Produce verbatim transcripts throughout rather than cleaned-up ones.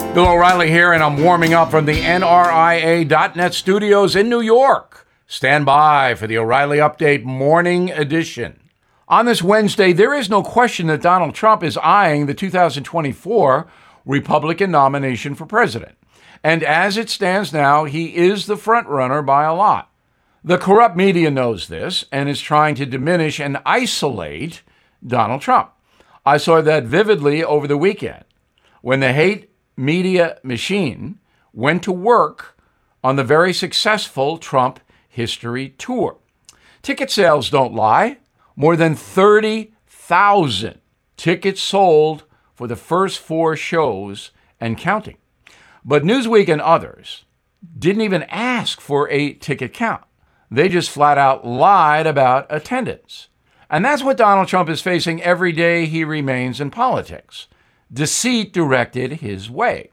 Bill O'Reilly here, and I'm warming up from the N R I A dot net studios in New York. Stand by for the O'Reilly Update Morning Edition. On this Wednesday, there is no question that Donald Trump is eyeing the two thousand twenty-four Republican nomination for president. And as it stands now, he is the frontrunner by a lot. The corrupt media knows this and is trying to diminish and isolate Donald Trump. I saw that vividly over the weekend when the hate media machine went to work on the very successful Trump history tour. Ticket sales don't lie. More than thirty thousand tickets sold for the first four shows and counting. But Newsweek and others didn't even ask for a ticket count. They just flat out lied about attendance. And that's what Donald Trump is facing every day he remains in politics. Deceit directed his way.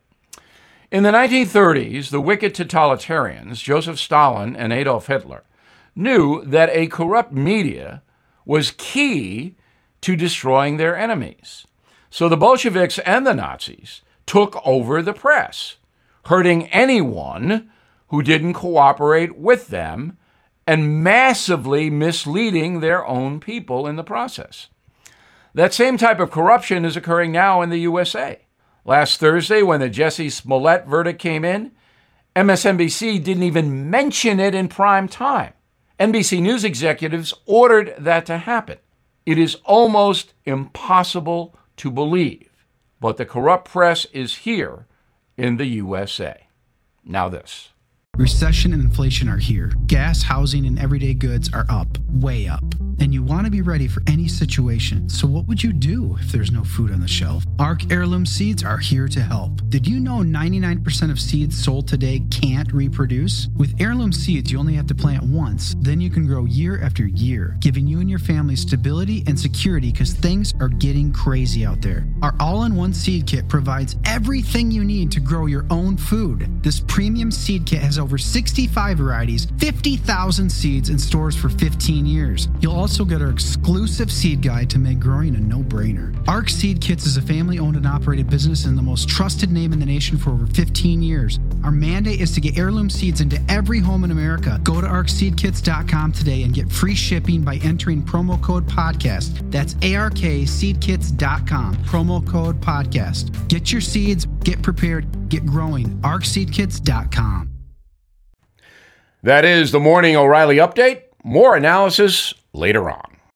In the nineteen thirties, the wicked totalitarians, Joseph Stalin and Adolf Hitler, knew that a corrupt media was key to destroying their enemies. So the Bolsheviks and the Nazis took over the press, hurting anyone who didn't cooperate with them and massively misleading their own people in the process. That same type of corruption is occurring now in the U S A. Last Thursday, when the Jussie Smollett verdict came in, M S N B C didn't even mention it in prime time. N B C News executives ordered that to happen. It is almost impossible to believe, but the corrupt press is here in the U S A. Now this. Recession and inflation are here. Gas, housing, and everyday goods are up, way up. And you want to be ready for any situation. So what would you do if there's no food on the shelf? Ark Heirloom Seeds are here to help. Did you know ninety-nine percent of seeds sold today can't reproduce? With Heirloom Seeds, you only have to plant once. Then you can grow year after year, giving you and your family stability and security because things are getting crazy out there. Our all-in-one seed kit provides everything you need to grow your own food. This premium seed kit has over sixty-five varieties, fifty thousand seeds, and stores for fifteen years. You'll also get our exclusive seed guide to make growing a no-brainer. Ark Seed Kits is a family-owned and operated business and the most trusted name in the nation for over fifteen years. Our mandate is to get heirloom seeds into every home in America. Go to ark seed kits dot com today and get free shipping by entering promo code podcast. That's A R K seed kits dot com, promo code podcast. Get your seeds, get prepared, get growing. ark seed kits dot com. That is the Morning O'Reilly Update. More analysis later on.